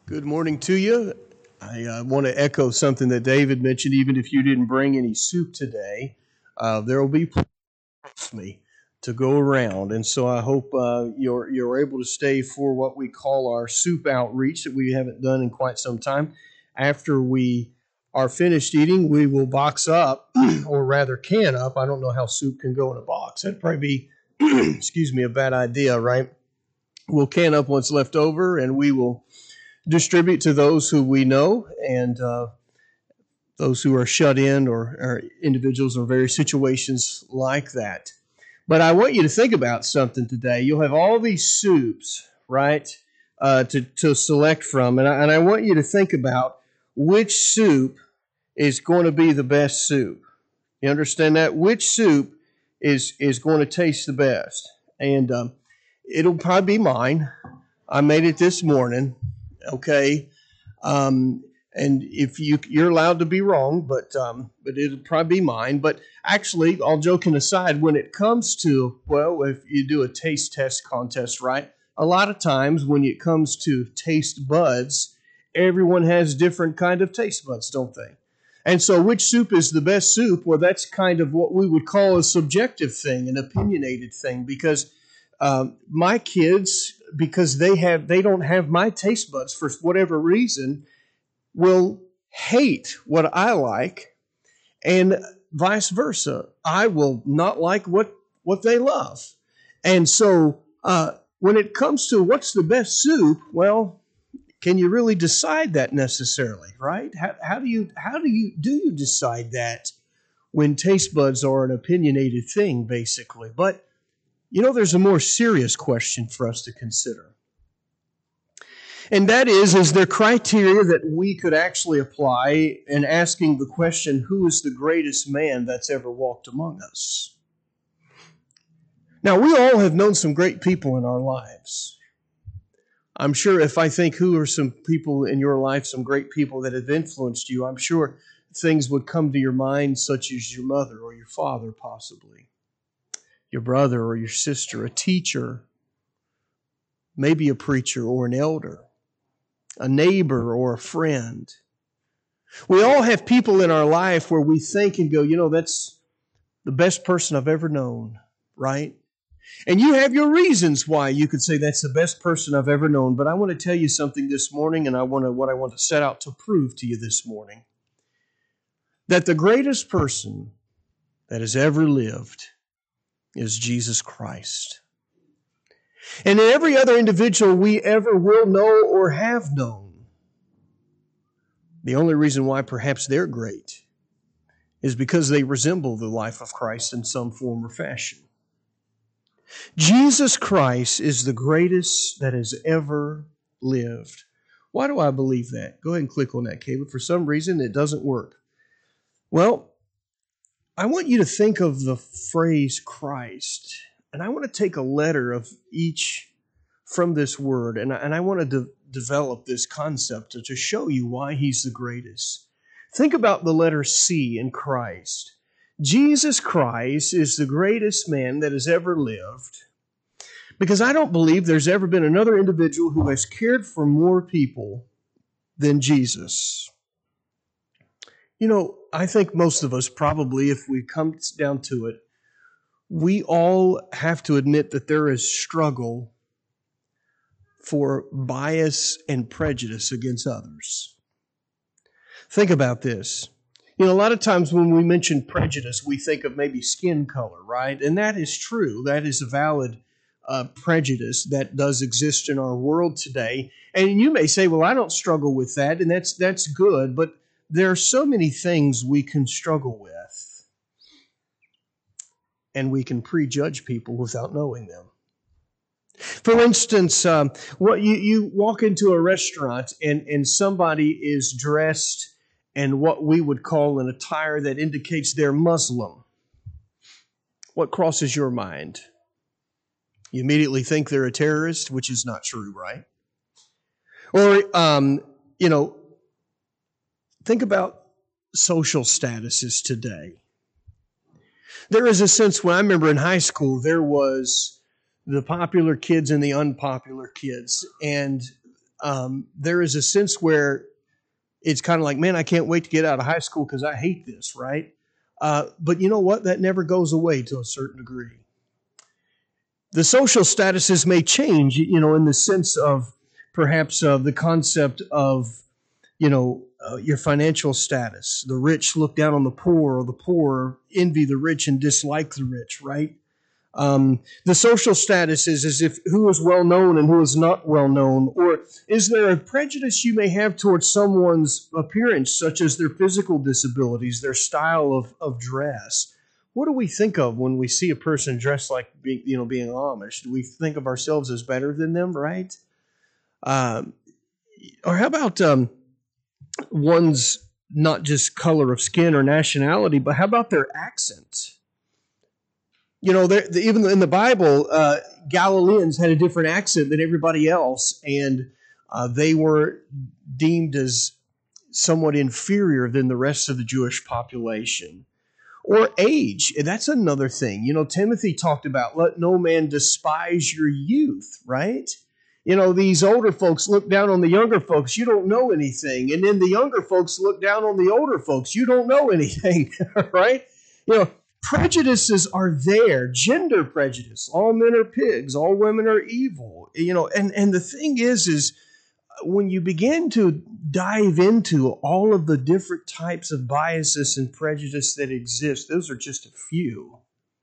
Good morning to you. I want to echo something that David mentioned. Even if you didn't bring any soup today, there will be plenty for me to go around, and so I hope you're able to stay for what we call our soup outreach that we haven't done in quite some time. After we are finished eating, we will box up, or rather can up. I don't know how soup can go in a box. That'd probably be, excuse me, a bad idea, right? We'll can up what's left over, and we will distribute to those who we know and those who are shut in or individuals or various situations like that. But I want you to think about something today. You'll have all these soups, right, to select from. And I want you to think about which soup is going to be the best soup. You understand that? Which soup is going to taste the best? And it'll probably be mine. I made it this morning. Okay, and if you're allowed to be wrong, but it'll probably be mine. But actually, all joking aside, when it comes to, well, if you do a taste test contest, right? A lot of times when it comes to taste buds, everyone has different kind of taste buds, don't they? And so, which soup is the best soup? Well, that's kind of what we would call a subjective thing, an opinionated thing, because my kids, because they don't have my taste buds for whatever reason, will hate what I like, and vice versa. I will not like what they love. And so when it comes to what's the best soup, well, can you really decide that necessarily, right? How do you decide that when taste buds are an opinionated thing, basically? But there's a more serious question for us to consider. And that is there criteria that we could actually apply in asking the question, who is the greatest man that's ever walked among us? Now, we all have known some great people in our lives. I'm sure if I think who are some people in your life, some great people that have influenced you, I'm sure things would come to your mind, such as your mother or your father, possibly. Your brother or your sister, a teacher, maybe a preacher or an elder, a neighbor or a friend. We all have people in our life where we think and go, that's the best person I've ever known, right? And you have your reasons why you could say that's the best person I've ever known. But I want to tell you something this morning, and what I want to set out to prove to you this morning, that the greatest person that has ever lived is Jesus Christ. And in every other individual we ever will know or have known, the only reason why perhaps they're great is because they resemble the life of Christ in some form or fashion. Jesus Christ is the greatest that has ever lived. Why do I believe that? Go ahead and click on that, Caleb. For some reason, it doesn't work. Well, I want you to think of the phrase Christ, and I want to take a letter of each from this word, and I want to develop this concept to show you why he's the greatest. Think about the letter C in Christ. Jesus Christ is the greatest man that has ever lived, because I don't believe there's ever been another individual who has cared for more people than Jesus. I think most of us probably, if we come down to it, we all have to admit that there is struggle for bias and prejudice against others. Think about this. A lot of times when we mention prejudice, we think of maybe skin color, right? And that is true. That is a valid prejudice that does exist in our world today. And you may say, well, I don't struggle with that, and that's good, but there are so many things we can struggle with, and we can prejudge people without knowing them. For instance, you walk into a restaurant and somebody is dressed in what we would call an attire that indicates they're Muslim. What crosses your mind? You immediately think they're a terrorist, which is not true, right? Or, think about social statuses today. There is a sense when I remember in high school, there was the popular kids and the unpopular kids. And there is a sense where it's kind of like, man, I can't wait to get out of high school because I hate this, right? But you know what? That never goes away to a certain degree. The social statuses may change, in the sense of perhaps the concept of, your financial status. The rich look down on the poor, or the poor envy the rich and dislike the rich, right? The social status is as if who is well known and who is not well known, or is there a prejudice you may have towards someone's appearance, such as their physical disabilities, their style of dress? What do we think of when we see a person dressed like being Amish? Do we think of ourselves as better than them, right? Or how about one's not just color of skin or nationality, but how about their accent? Even in the Bible, Galileans had a different accent than everybody else, and they were deemed as somewhat inferior than the rest of the Jewish population. Or age, and that's another thing. Timothy talked about, let no man despise your youth, right? These older folks look down on the younger folks, you don't know anything. And then the younger folks look down on the older folks, you don't know anything, right? Prejudices are there. Gender prejudice. All men are pigs. All women are evil. And the thing is when you begin to dive into all of the different types of biases and prejudice that exist, those are just a few.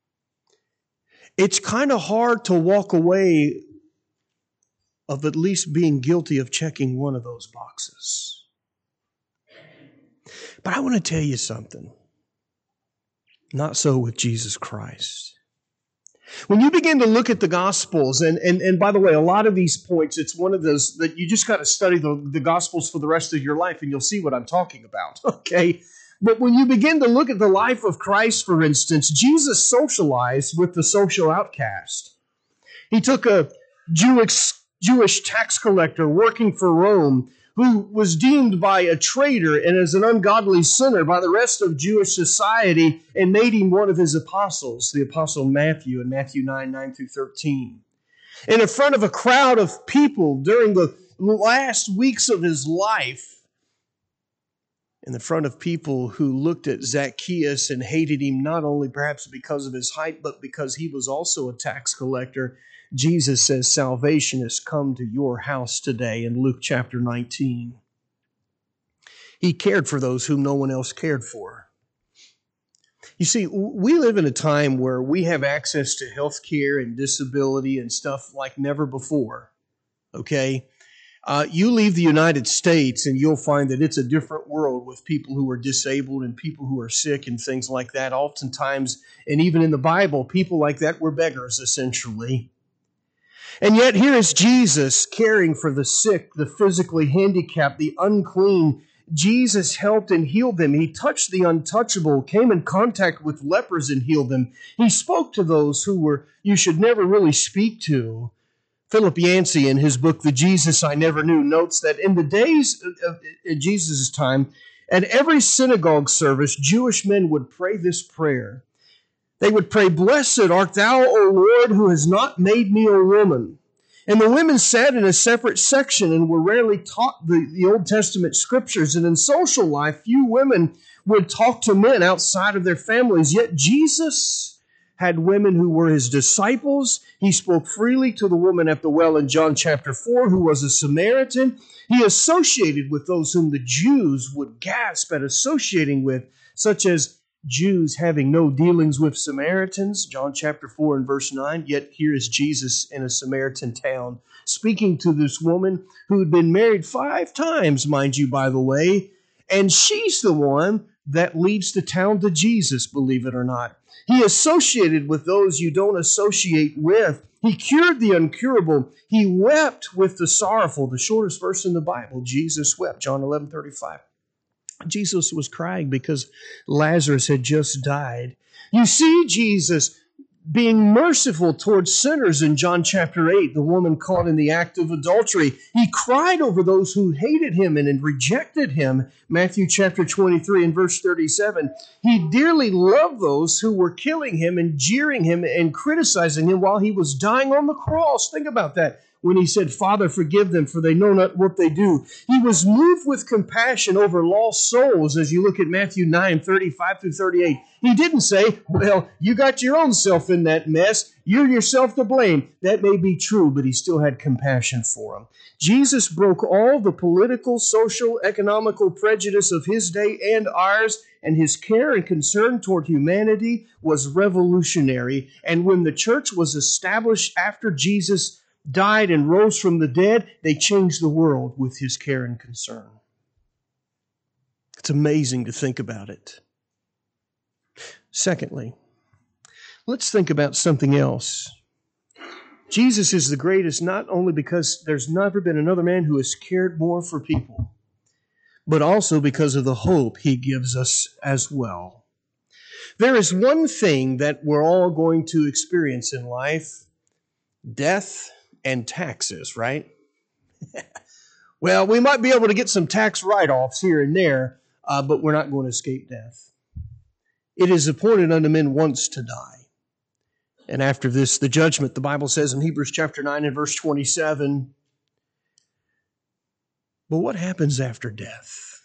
It's kind of hard to walk away of at least being guilty of checking one of those boxes. But I want to tell you something. Not so with Jesus Christ. When you begin to look at the Gospels, and by the way, a lot of these points, it's one of those that you just got to study the Gospels for the rest of your life and you'll see what I'm talking about, okay? But when you begin to look at the life of Christ, for instance, Jesus socialized with the social outcast. He took a Jewish tax collector working for Rome who was deemed by a traitor and as an ungodly sinner by the rest of Jewish society and made him one of his apostles, the apostle Matthew in Matthew 9 through 13. And in front of a crowd of people during the last weeks of his life, in the front of people who looked at Zacchaeus and hated him not only perhaps because of his height, but because he was also a tax collector, Jesus says, salvation has come to your house today in Luke chapter 19. He cared for those whom no one else cared for. You see, we live in a time where we have access to health care and disability and stuff like never before, okay? You leave the United States and you'll find that it's a different world with people who are disabled and people who are sick and things like that. Oftentimes, and even in the Bible, people like that were beggars, essentially. And yet here is Jesus caring for the sick, the physically handicapped, the unclean. Jesus helped and healed them. He touched the untouchable, came in contact with lepers and healed them. He spoke to those who you should never really speak to. Philip Yancey, in his book, The Jesus I Never Knew, notes that in the days of Jesus' time, at every synagogue service, Jewish men would pray this prayer. They would pray, "Blessed art thou, O Lord, who has not made me a woman." And the women sat in a separate section and were rarely taught the Old Testament scriptures. And in social life, few women would talk to men outside of their families. Yet Jesus had women who were his disciples. He spoke freely to the woman at the well in John chapter 4, who was a Samaritan. He associated with those whom the Jews would gasp at associating with, such as Jews having no dealings with Samaritans, John chapter 4 and verse 9. Yet here is Jesus in a Samaritan town speaking to this woman who had been married 5 times, mind you, by the way, and she's the one that leads the town to Jesus, believe it or not. He associated with those you don't associate with. He cured the incurable. He wept with the sorrowful. The shortest verse in the Bible, Jesus wept, John 11:35. Jesus was crying because Lazarus had just died. You see Jesus being merciful towards sinners in John chapter 8, the woman caught in the act of adultery. He cried over those who hated him and rejected him, Matthew chapter 23 and verse 37. He dearly loved those who were killing him and jeering him and criticizing him while he was dying on the cross. Think about that. when he said, Father, forgive them, for they know not what they do. He was moved with compassion over lost souls, as you look at Matthew 9:35 through 38. He didn't say, well, you got your own self in that mess. You're yourself to blame. That may be true, but he still had compassion for them. Jesus broke all the political, social, economical prejudice of his day and ours, and his care and concern toward humanity was revolutionary. And when the church was established after Jesus died and rose from the dead, they changed the world with his care and concern. It's amazing to think about it. Secondly, let's think about something else. Jesus is the greatest not only because there's never been another man who has cared more for people, but also because of the hope he gives us as well. There is one thing that we're all going to experience in life: death and taxes, right? Well, we might be able to get some tax write-offs here and there, but we're not going to escape death. It is appointed unto men once to die. And after this, the judgment, the Bible says in Hebrews chapter 9 and verse 27. But what happens after death?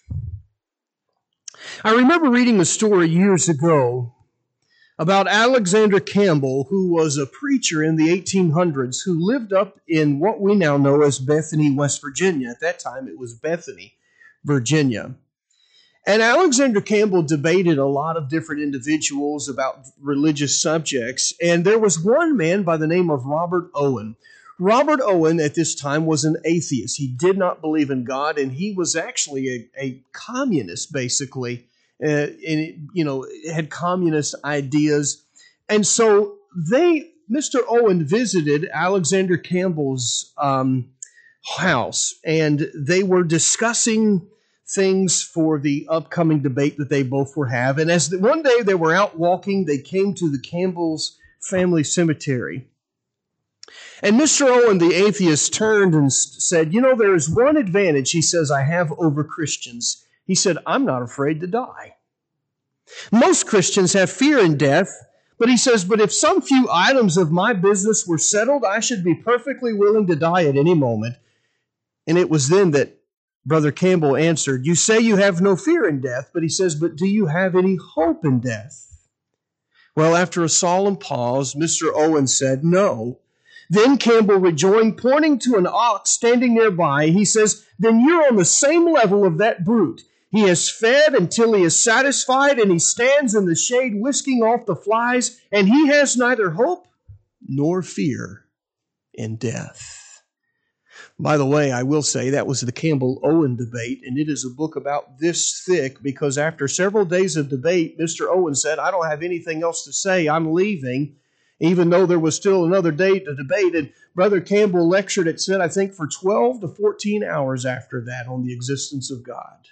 I remember reading a story years ago about Alexander Campbell, who was a preacher in the 1800s, who lived up in what we now know as Bethany, West Virginia. At that time, it was Bethany, Virginia. And Alexander Campbell debated a lot of different individuals about religious subjects, and there was one man by the name of Robert Owen. Robert Owen at this time was an atheist. He did not believe in God, and he was actually a communist, basically, had communist ideas. And so Mr. Owen visited Alexander Campbell's house, and they were discussing things for the upcoming debate that they both were having. And as one day they were out walking, they came to the Campbell's family cemetery. And Mr. Owen, the atheist, turned and said, there is one advantage, he says, I have over Christians. He said, I'm not afraid to die. Most Christians have fear in death, but he says, but if some few items of my business were settled, I should be perfectly willing to die at any moment. And it was then that Brother Campbell answered, you say you have no fear in death, but he says, but do you have any hope in death? Well, after a solemn pause, Mr. Owen said, no. Then Campbell rejoined, pointing to an ox standing nearby. He says, then you're on the same level of that brute. He has fed until he is satisfied, and he stands in the shade whisking off the flies, and he has neither hope nor fear in death. By the way, I will say that was the Campbell-Owen debate, and it is a book about this thick because after several days of debate, Mr. Owen said, I don't have anything else to say. I'm leaving, even though there was still another day to debate. And Brother Campbell lectured, it said, I think, for 12 to 14 hours after that on the existence of God.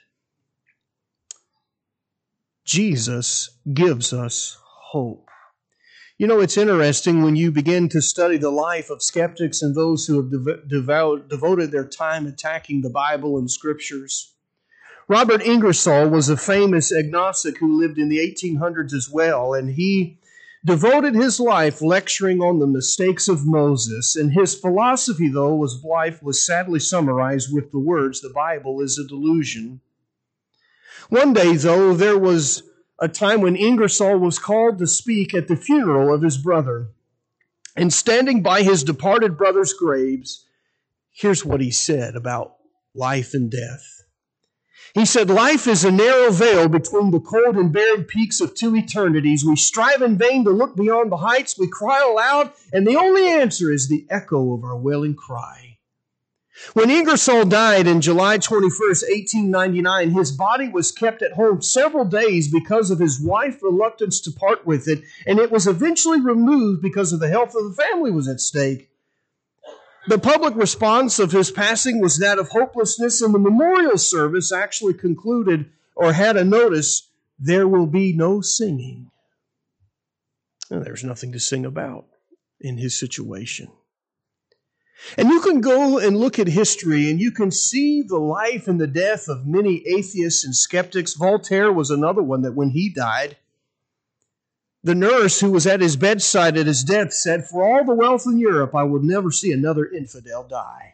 Jesus gives us hope. It's interesting when you begin to study the life of skeptics and those who have devoted their time attacking the Bible and Scriptures. Robert Ingersoll was a famous agnostic who lived in the 1800s as well, and he devoted his life lecturing on the mistakes of Moses. And his philosophy, though, life was sadly summarized with the words, the Bible is a delusion. One day, though, there was a time when Ingersoll was called to speak at the funeral of his brother. And standing by his departed brother's graves, here's what he said about life and death. He said, life is a narrow veil between the cold and barren peaks of two eternities. We strive in vain to look beyond the heights. We cry aloud, and the only answer is the echo of our wailing cry. When Ingersoll died in July 21st, 1899, his body was kept at home several days because of his wife's reluctance to part with it, and it was eventually removed because of the health of the family was at stake. The public response of his passing was that of hopelessness, and the memorial service actually concluded or had a notice, there will be no singing. And there's nothing to sing about in his situation. And you can go and look at history and you can see the life and the death of many atheists and skeptics. Voltaire was another one that when he died, The nurse who was at his bedside at his death said, "For all the wealth in Europe, I would never see another infidel die."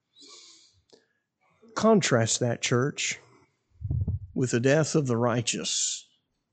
Contrast that, church, with the death of the righteous.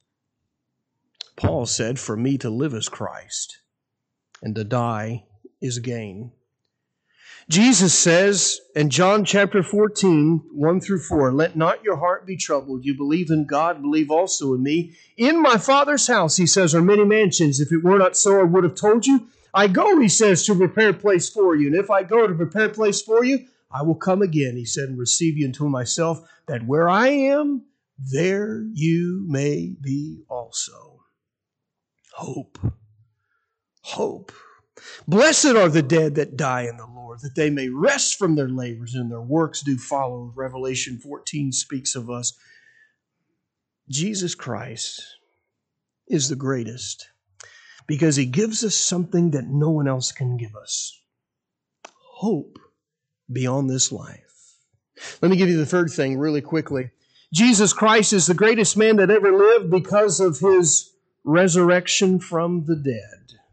Paul said, "For me to live is Christ, and to die is gain." Jesus says in John chapter 14, 1 through 4, "Let not your heart be troubled. You believe in God, believe also in me. In my Father's house," he says, "are many mansions. If it were not so, I would have told you. I go," he says, "to prepare a place for you. And if I go to prepare a place for you, I will come again," he said, "and receive you unto myself, that where I am, there you may be also." Hope. Hope. "Blessed are the dead that die in the Lord, that they may rest from their labors and their works do follow." Revelation 14 speaks of us. Jesus Christ is the greatest because he gives us something that no one else can give us. Hope beyond this life. Let me give you the third thing really quickly. Jesus Christ is the greatest man that ever lived because of his resurrection from the dead.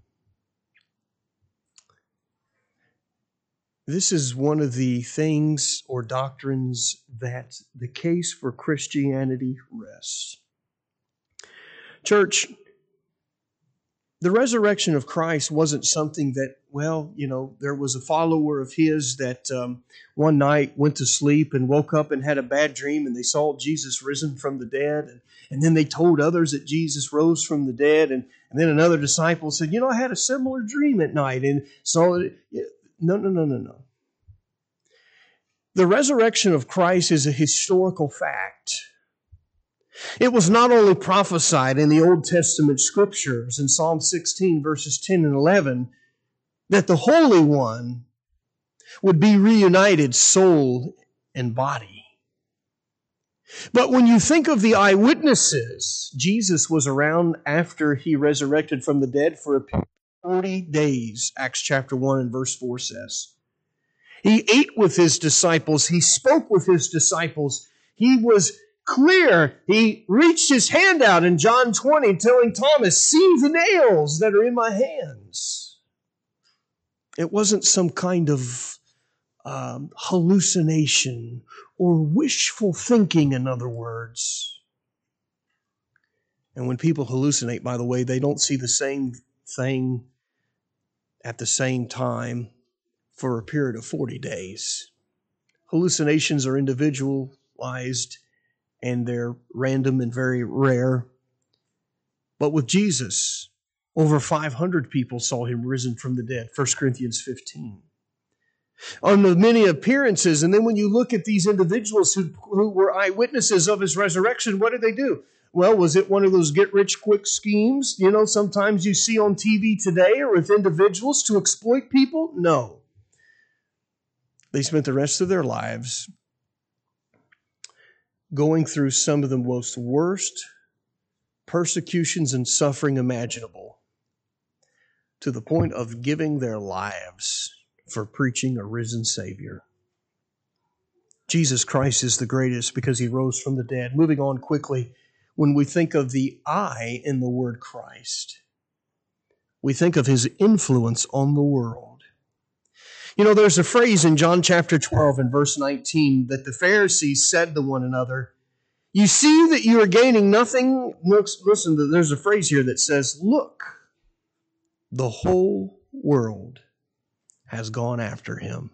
This is one of the things or doctrines that the case for Christianity rests. Church, the resurrection of Christ wasn't something that, there was a follower of his that one night went to sleep and woke up and had a bad dream and they saw Jesus risen from the dead. And then they told others that Jesus rose from the dead. And then another disciple said, "I had a similar dream at night." And so, no. The resurrection of Christ is a historical fact. It was not only prophesied in the Old Testament scriptures in Psalm 16, verses 10 and 11, that the Holy One would be reunited soul and body. But when you think of the eyewitnesses, Jesus was around after he resurrected from the dead for a period of 40 days, Acts chapter 1 and verse 4 says. He ate with his disciples. He spoke with his disciples. He was clear. He reached his hand out in John 20, telling Thomas, "See the nails that are in my hands." It wasn't some kind of hallucination or wishful thinking, in other words. And when people hallucinate, by the way, they don't see the same thing at the same time for a period of 40 days. Hallucinations are individualized and they're random and very rare. But with Jesus, over 500 people saw him risen from the dead, 1 Corinthians 15. On the many appearances, and then when you look at these individuals who were eyewitnesses of his resurrection, what did they do? Well, was it one of those get-rich-quick schemes, sometimes you see on TV today or with individuals to exploit people? No. They spent the rest of their lives going through some of the most worst persecutions and suffering imaginable, to the point of giving their lives for preaching a risen Savior. Jesus Christ is the greatest because he rose from the dead. Moving on quickly, when we think of the I in the word Christ, we think of his influence on the world. There's a phrase in John chapter 12 and verse 19 that the Pharisees said to one another, "You see that you are gaining nothing." Listen, there's a phrase here that says, "Look, the whole world has gone after him."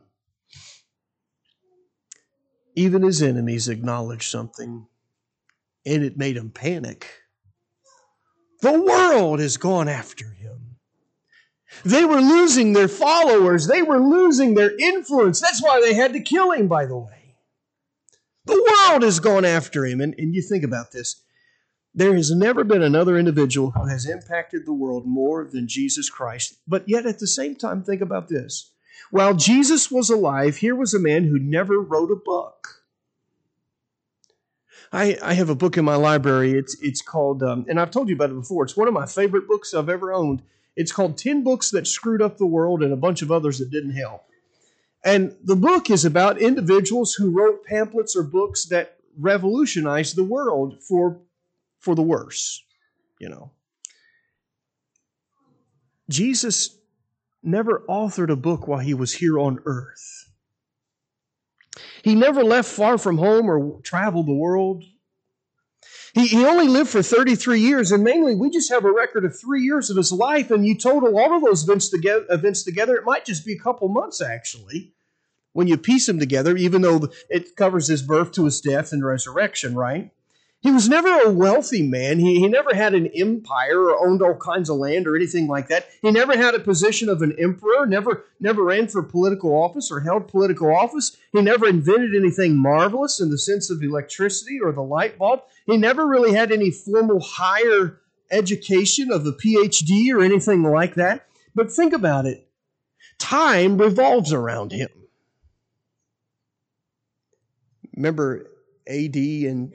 Even his enemies acknowledged something, and it made him panic. The world has gone after him. They were losing their followers. They were losing their influence. That's why they had to kill him, by the way. The world has gone after him. And you think about this. There has never been another individual who has impacted the world more than Jesus Christ. But yet at the same time, think about this. While Jesus was alive, here was a man who never wrote a book. I have a book in my library. It's called, and I've told you about it before, it's one of my favorite books I've ever owned. It's called 10 Books That Screwed Up the World and a bunch of others that didn't help. And the book is about individuals who wrote pamphlets or books that revolutionized the world for the worse, Jesus never authored a book while he was here on earth. He never left far from home or traveled the world. He only lived for 33 years, and mainly we just have a record of 3 years of his life, and you total all of those events together, it might just be a couple months, actually, when you piece them together, even though it covers his birth to his death and resurrection, right? He was never a wealthy man. He never had an empire or owned all kinds of land or anything like that. He never had a position of an emperor, never ran for political office or held political office. He never invented anything marvelous in the sense of electricity or the light bulb. He never really had any formal higher education of a PhD or anything like that. But think about it. Time revolves around him. Remember AD and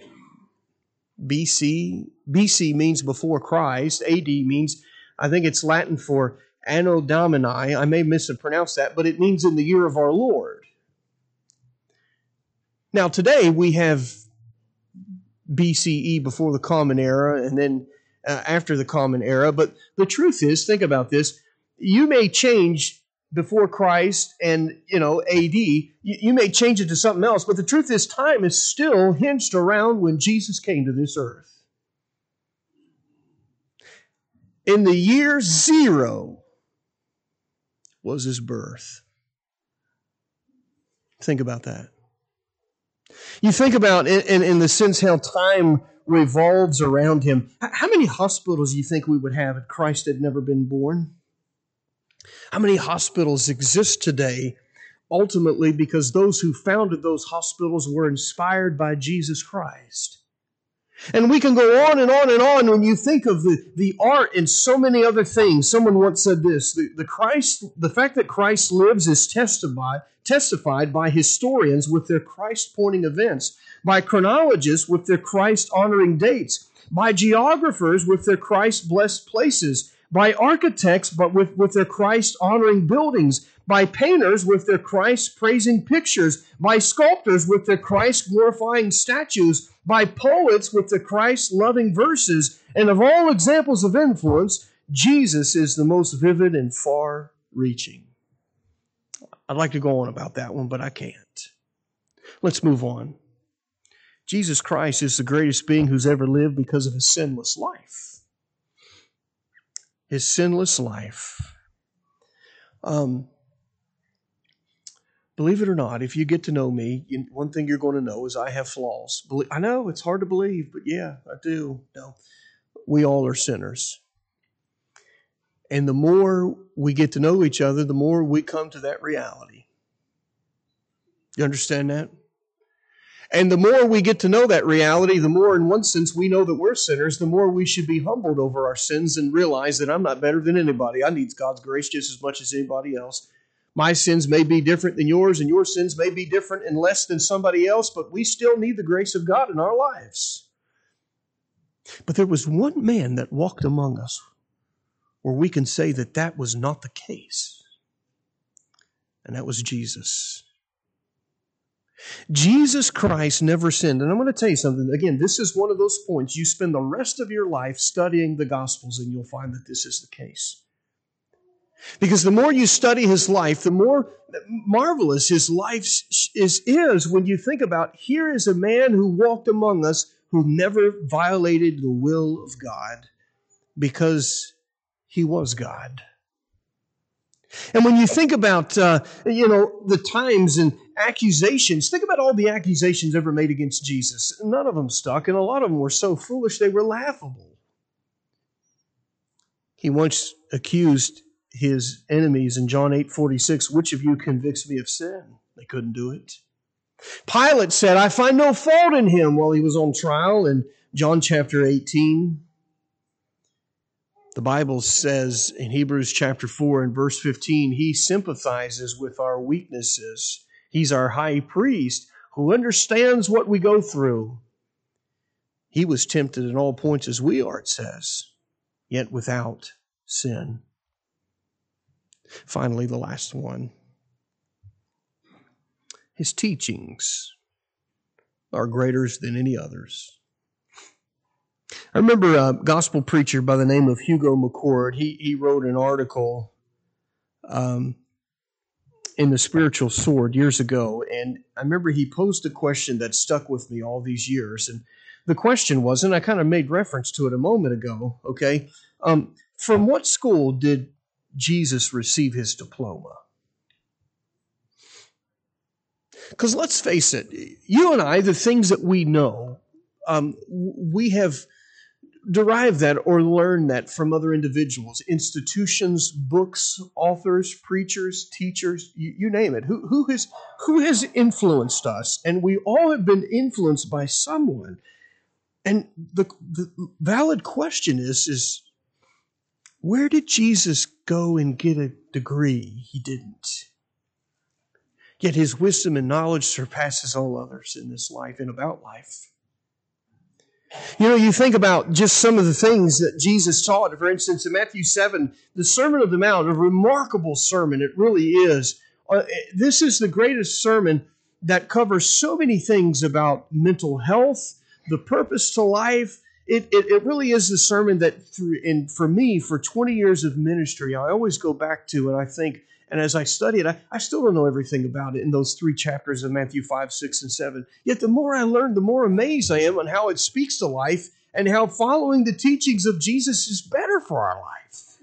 BC. BC means before Christ. AD means, I think it's Latin for Anno Domini. I may mispronounce that, but it means in the year of our Lord. Now today we have BCE, before the Common Era, and then after the Common Era. But the truth is, think about this, you may change before Christ and, AD, you may change it to something else, but the truth is time is still hinged around when Jesus came to this earth. In the year 0 was his birth. Think about that. You think about, in the sense how time revolves around him. How many hospitals do you think we would have if Christ had never been born? How many hospitals exist today ultimately because those who founded those hospitals were inspired by Jesus Christ? And we can go on and on and on when you think of the art and so many other things. Someone once said this, the fact that Christ lives is testified by historians with their Christ-pointing events, by chronologists with their Christ-honoring dates, by geographers with their Christ-blessed places, by architects but with their Christ-honoring buildings, by painters with their Christ-praising pictures, by sculptors with their Christ-glorifying statues, by poets with their Christ-loving verses, and of all examples of influence, Jesus is the most vivid and far-reaching. I'd like to go on about that one, but I can't. Let's move on. Jesus Christ is the greatest being who's ever lived because of his sinless life. His sinless life. Believe it or not, if you get to know me, one thing you're going to know is I have flaws. I know, it's hard to believe, but yeah, I do. No, we all are sinners. And the more we get to know each other, the more we come to that reality. You understand that? And the more we get to know that reality, the more, in one sense, we know that we're sinners, the more we should be humbled over our sins and realize that I'm not better than anybody. I need God's grace just as much as anybody else. My sins may be different than yours, and your sins may be different and less than somebody else, but we still need the grace of God in our lives. But there was one man that walked among us where we can say that that was not the case, and that was Jesus. Jesus Christ never sinned. And I'm going to tell you something. Again, this is one of those points. You spend the rest of your life studying the Gospels, and you'll find that this is the case. Because the more you study his life, the more marvelous his life is when you think about, here is a man who walked among us who never violated the will of God because he was God. And when you think about, the times and accusations, think about all the accusations ever made against Jesus. None of them stuck, and a lot of them were so foolish they were laughable. He once accused his enemies in John 8:46, which of you convicts me of sin? They couldn't do it. Pilate said, I find no fault in him, while he was on trial in John chapter 18. The Bible says in Hebrews chapter 4 and verse 15, he sympathizes with our weaknesses. He's our high priest who understands what we go through. He was tempted in all points as we are, it says, yet without sin. Finally, the last one. His teachings are greater than any others. I remember a gospel preacher by the name of Hugo McCord. He wrote an article in the Spiritual Sword years ago, and I remember he posed a question that stuck with me all these years. And the question was, and I kind of made reference to it a moment ago, okay, from what school did Jesus receive his diploma? Because let's face it, you and I, the things that we know, we have derived that or learned that from other individuals, institutions, books, authors, preachers, teachers, you name it. Who has influenced us? And we all have been influenced by someone. And the valid question is where did Jesus go and get a degree? He didn't. Yet his wisdom and knowledge surpasses all others in this life and about life. You know, you think about just some of the things that Jesus taught. For instance, in Matthew 7, the Sermon on the Mount, a remarkable sermon. It really is. This is the greatest sermon that covers so many things about mental health, the purpose to life. It really is the sermon that, for me, for 20 years of ministry, I always go back to, and I think, and as I study it, I still don't know everything about it in those 3 chapters of Matthew 5, 6, and 7. Yet the more I learn, the more amazed I am on how it speaks to life and how following the teachings of Jesus is better for our life.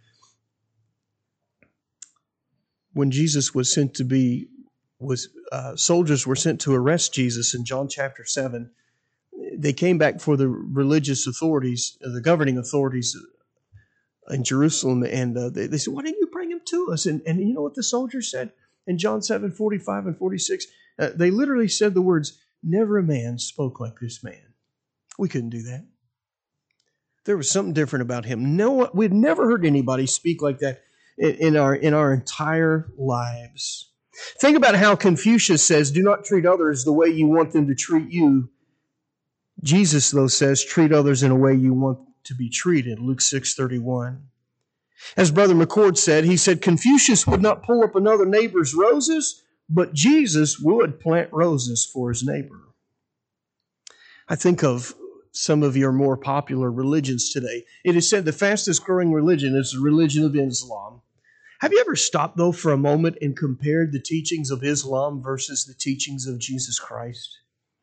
When Jesus was sent to be, soldiers were sent to arrest Jesus in John chapter 7, they came back for the religious authorities, the governing authorities in Jerusalem, and they said, "Why didn't you bring him to us?" And you know what the soldiers said in John 7, 45 and 46? They literally said the words, "Never a man spoke like this man." We couldn't do that. There was something different about him. No, we'd never heard anybody speak like that in our entire lives. Think about how Confucius says, "Do not treat others the way you want them to treat you." Jesus, though, says, "Treat others in a way you want to be treated," Luke 6:31. As Brother McCord said, he said, Confucius would not pull up another neighbor's roses, but Jesus would plant roses for his neighbor. I think of some of your more popular religions today. It is said the fastest growing religion is the religion of Islam. Have you ever stopped, though, for a moment and compared the teachings of Islam versus the teachings of Jesus Christ?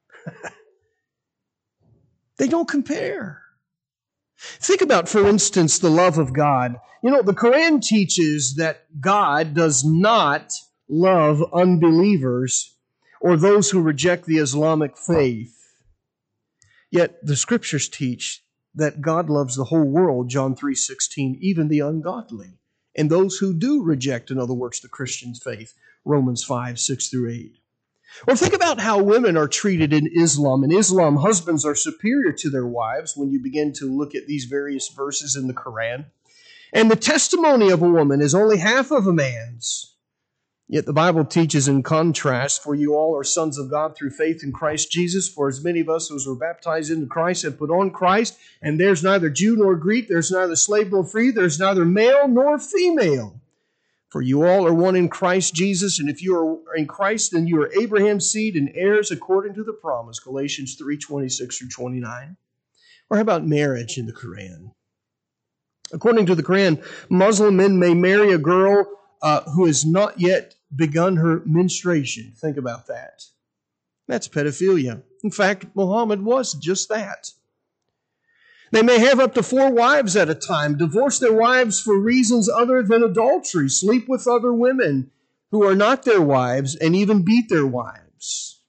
They don't compare. Think about, for instance, the love of God. You know, the Quran teaches that God does not love unbelievers or those who reject the Islamic faith. Yet the Scriptures teach that God loves the whole world, John 3:16, even the ungodly, and those who do reject, in other words, the Christian faith, Romans 5, 6 through 8. Or think about how women are treated in Islam. In Islam, husbands are superior to their wives when you begin to look at these various verses in the Quran. And the testimony of a woman is only half of a man's. Yet the Bible teaches in contrast, "For you all are sons of God through faith in Christ Jesus. For as many of us as were baptized into Christ have put on Christ. And there's neither Jew nor Greek, there's neither slave nor free, there's neither male nor female. For you all are one in Christ Jesus, and if you are in Christ, then you are Abraham's seed and heirs according to the promise," Galatians 3:26 through 29. Or how about marriage in the Quran? According to the Quran, Muslim men may marry a girl who has not yet begun her menstruation. Think about that. That's pedophilia. In fact, Muhammad was just that. They may have up to 4 wives at a time, divorce their wives for reasons other than adultery, sleep with other women who are not their wives, and even beat their wives.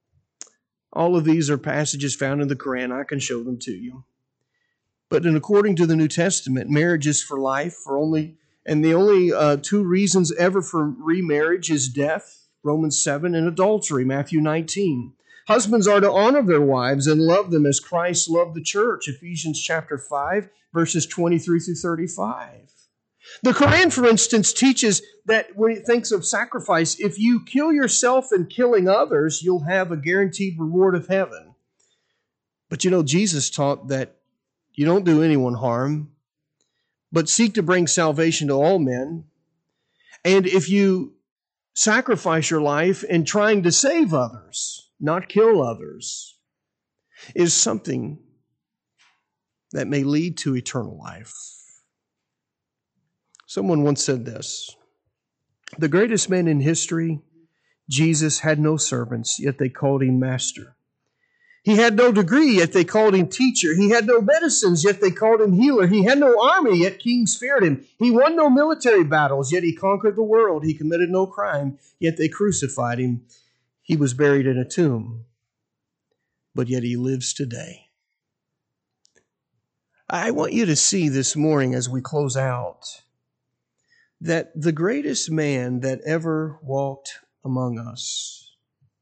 All of these are passages found in the Quran. I can show them to you. But according to the New Testament, marriage is for life, and the only 2 reasons ever for remarriage is death, Romans 7, and adultery, Matthew 19. Husbands are to honor their wives and love them as Christ loved the church, Ephesians chapter 5, verses 23 through 35. The Quran, for instance, teaches that when it thinks of sacrifice, if you kill yourself in killing others, you'll have a guaranteed reward of heaven. But you know, Jesus taught that you don't do anyone harm, but seek to bring salvation to all men. And if you sacrifice your life in trying to save others, not kill others, is something that may lead to eternal life. Someone once said this: the greatest man in history, Jesus, had no servants, yet they called him master. He had no degree, yet they called him teacher. He had no medicines, yet they called him healer. He had no army, yet kings feared him. He won no military battles, yet he conquered the world. He committed no crime, yet they crucified him. He was buried in a tomb, but yet he lives today. I want you to see this morning as we close out that the greatest man that ever walked among us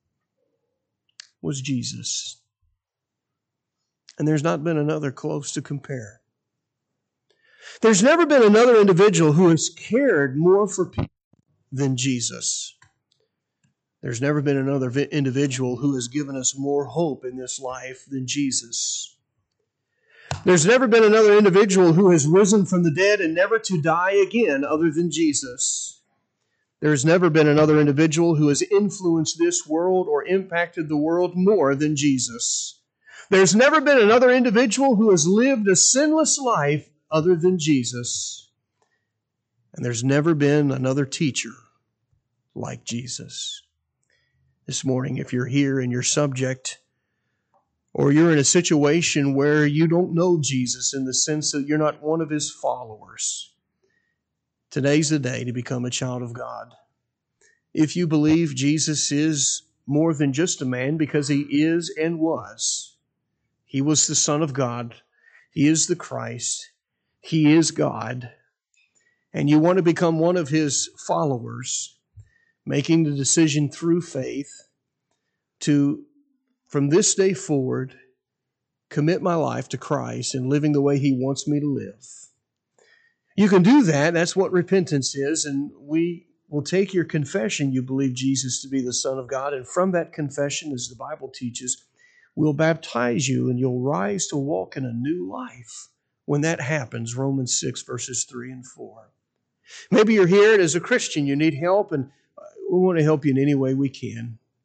was Jesus. And there's not been another close to compare. There's never been another individual who has cared more for people than Jesus. There's never been another individual who has given us more hope in this life than Jesus. There's never been another individual who has risen from the dead and never to die again other than Jesus. There's never been another individual who has influenced this world or impacted the world more than Jesus. There's never been another individual who has lived a sinless life other than Jesus. And there's never been another teacher like Jesus. This morning, if you're here and you're subject, or you're in a situation where you don't know Jesus in the sense that you're not one of his followers, today's the day to become a child of God. If you believe Jesus is more than just a man, because he is and was. He was the Son of God. He is the Christ. He is God. And you want to become one of his followers, making the decision through faith to, from this day forward, commit my life to Christ and living the way he wants me to live. You can do that. That's what repentance is. And we will take your confession, you believe Jesus to be the Son of God. And from that confession, as the Bible teaches, we'll baptize you and you'll rise to walk in a new life. When that happens, Romans 6, verses 3 and 4. Maybe you're here and as a Christian you need help, and we want to help you in any way we can.